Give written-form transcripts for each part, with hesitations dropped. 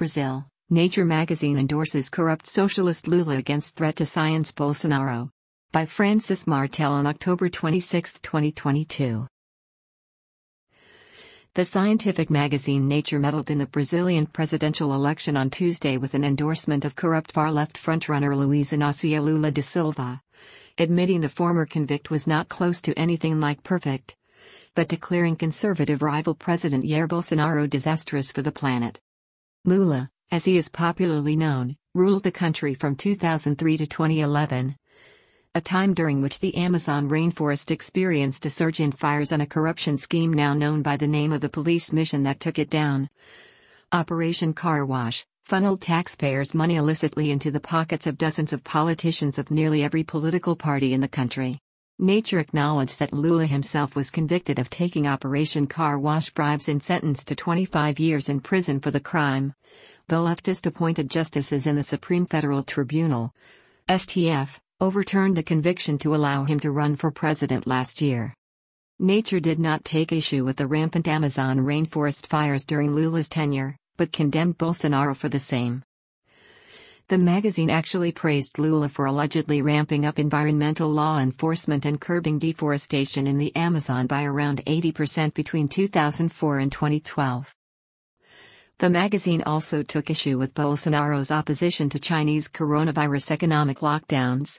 Brazil, Nature magazine endorses corrupt socialist Lula against threat to science Bolsonaro. By Francis Martel on October 26, 2022. The scientific magazine Nature meddled in the Brazilian presidential election on Tuesday with an endorsement of corrupt far-left frontrunner Luiz Inácio Lula da Silva, admitting the former convict was not close to anything like perfect, but declaring conservative rival President Jair Bolsonaro disastrous for the planet. Lula, as he is popularly known, ruled the country from 2003 to 2011, a time during which the Amazon rainforest experienced a surge in fires and a corruption scheme now known by the name of the police mission that took it down. Operation Car Wash funneled taxpayers' money illicitly into the pockets of dozens of politicians of nearly every political party in the country. Nature acknowledged that Lula himself was convicted of taking Operation Car Wash bribes and sentenced to 25 years in prison for the crime. The leftist-appointed justices in the Supreme Federal Tribunal, STF, overturned the conviction to allow him to run for president last year. Nature did not take issue with the rampant Amazon rainforest fires during Lula's tenure, but condemned Bolsonaro for the same. The magazine actually praised Lula for allegedly ramping up environmental law enforcement and curbing deforestation in the Amazon by around 80% between 2004 and 2012. The magazine also took issue with Bolsonaro's opposition to Chinese coronavirus economic lockdowns,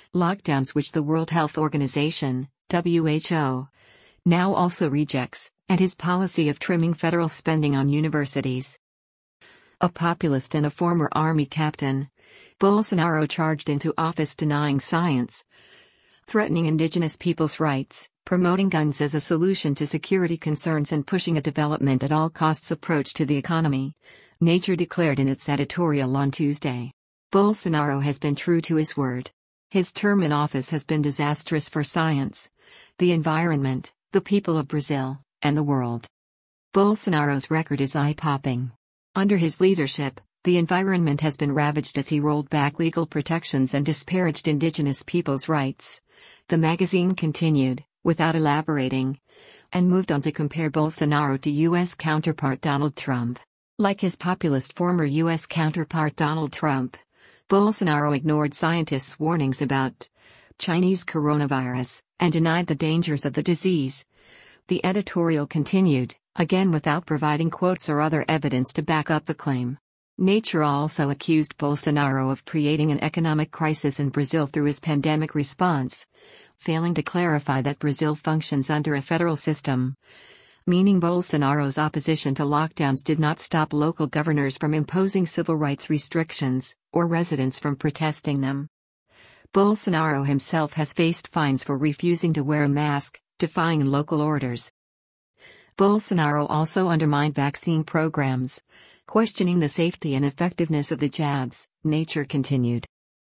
which the World Health Organization, WHO, now also rejects, and his policy of trimming federal spending on universities. A populist and a former army captain, Bolsonaro charged into office denying science, threatening indigenous people's rights, promoting guns as a solution to security concerns and pushing a development at all costs approach to the economy, Nature declared in its editorial on Tuesday. Bolsonaro has been true to his word. His term in office has been disastrous for science, the environment, the people of Brazil, and the world. Bolsonaro's record is eye-popping. Under his leadership, the environment has been ravaged as he rolled back legal protections and disparaged indigenous people's rights. The magazine continued, without elaborating, and moved on to compare Bolsonaro to U.S. counterpart Donald Trump. Like his populist former U.S. counterpart Donald Trump, Bolsonaro ignored scientists' warnings about Chinese coronavirus and denied the dangers of the disease. The editorial continued, again without providing quotes or other evidence to back up the claim. Nature also accused Bolsonaro of creating an economic crisis in Brazil through his pandemic response, failing to clarify that Brazil functions under a federal system, meaning Bolsonaro's opposition to lockdowns did not stop local governors from imposing civil rights restrictions, or residents from protesting them. Bolsonaro himself has faced fines for refusing to wear a mask, defying local orders. Bolsonaro also undermined vaccine programs, questioning the safety and effectiveness of the jabs, Nature continued.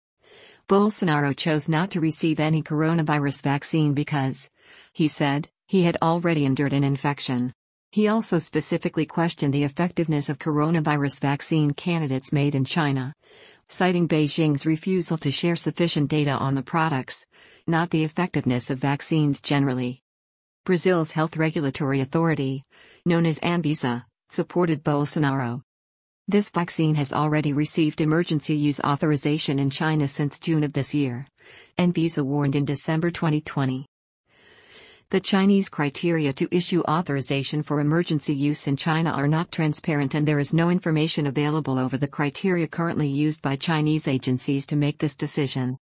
Bolsonaro chose not to receive any coronavirus vaccine because, he said, he had already endured an infection. He also specifically questioned the effectiveness of coronavirus vaccine candidates made in China, citing Beijing's refusal to share sufficient data on the products, not the effectiveness of vaccines generally. Brazil's health regulatory authority, known as Anvisa, supported Bolsonaro. This vaccine has already received emergency use authorization in China since June of this year, Anvisa warned in December 2020. The Chinese criteria to issue authorization for emergency use in China are not transparent, and there is no information available over the criteria currently used by Chinese agencies to make this decision.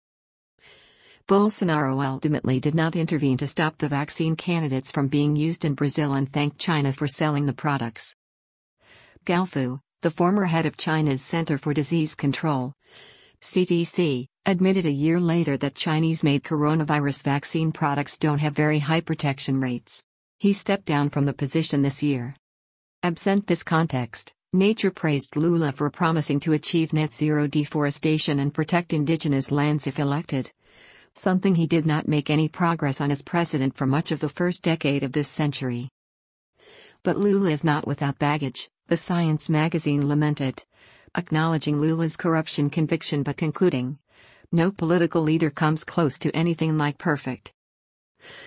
Bolsonaro ultimately did not intervene to stop the vaccine candidates from being used in Brazil and thanked China for selling the products. Gao Fu, the former head of China's Center for Disease Control, CDC, admitted a year later that Chinese-made coronavirus vaccine products don't have very high protection rates. He stepped down from the position this year. Absent this context, Nature praised Lula for promising to achieve net zero deforestation and protect indigenous lands if elected, something he did not make any progress on as president for much of the first decade of this century. But Lula is not without baggage, the Science magazine lamented, acknowledging Lula's corruption conviction but concluding, no political leader comes close to anything like perfect.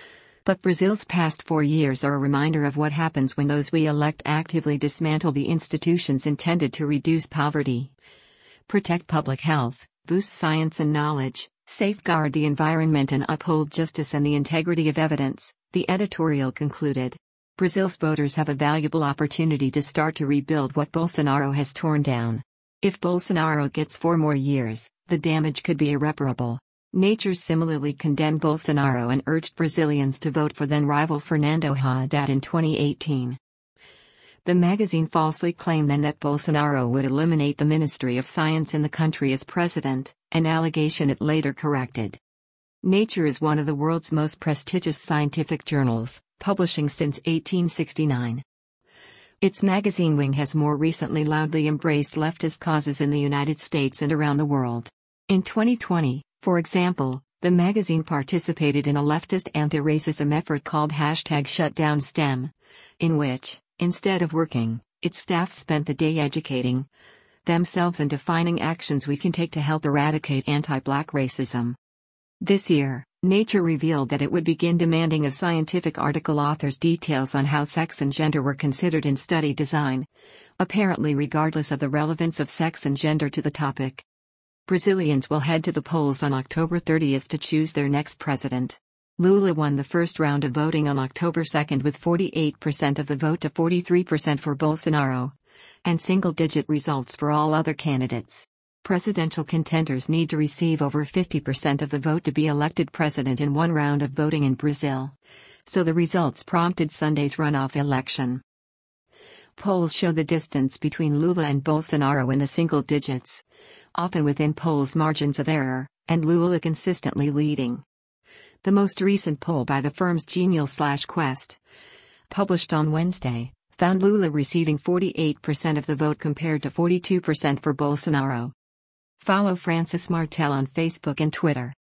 But Brazil's past 4 years are a reminder of what happens when those we elect actively dismantle the institutions intended to reduce poverty, protect public health, boost science and knowledge, safeguard the environment and uphold justice and the integrity of evidence, the editorial concluded. Brazil's voters have a valuable opportunity to start to rebuild what Bolsonaro has torn down. If Bolsonaro gets 4 more years, the damage could be irreparable. Nature similarly condemned Bolsonaro and urged Brazilians to vote for then-rival Fernando Haddad in 2018. The magazine falsely claimed then that Bolsonaro would eliminate the Ministry of Science in the country as president, an allegation it later corrected. Nature is one of the world's most prestigious scientific journals, publishing since 1869. Its magazine wing has more recently loudly embraced leftist causes in the United States and around the world. In 2020, for example, the magazine participated in a leftist anti-racism effort called #ShutdownSTEM, in which, instead of working, its staff spent the day educating themselves and defining actions we can take to help eradicate anti-black racism. This year, Nature revealed that it would begin demanding of scientific article authors details on how sex and gender were considered in study design, apparently regardless of the relevance of sex and gender to the topic. Brazilians will head to the polls on October 30 to choose their next president. Lula won the first round of voting on October 2 with 48% of the vote to 43% for Bolsonaro, and single-digit results for all other candidates. Presidential contenders need to receive over 50% of the vote to be elected president in one round of voting in Brazil, so the results prompted Sunday's runoff election. Polls show the distance between Lula and Bolsonaro in the single digits, often within polls' margins of error, and Lula consistently leading. The most recent poll by the firms Genial/Quest, published on Wednesday, found Lula receiving 48% of the vote compared to 42% for Bolsonaro. Follow Francis Martel on Facebook and Twitter.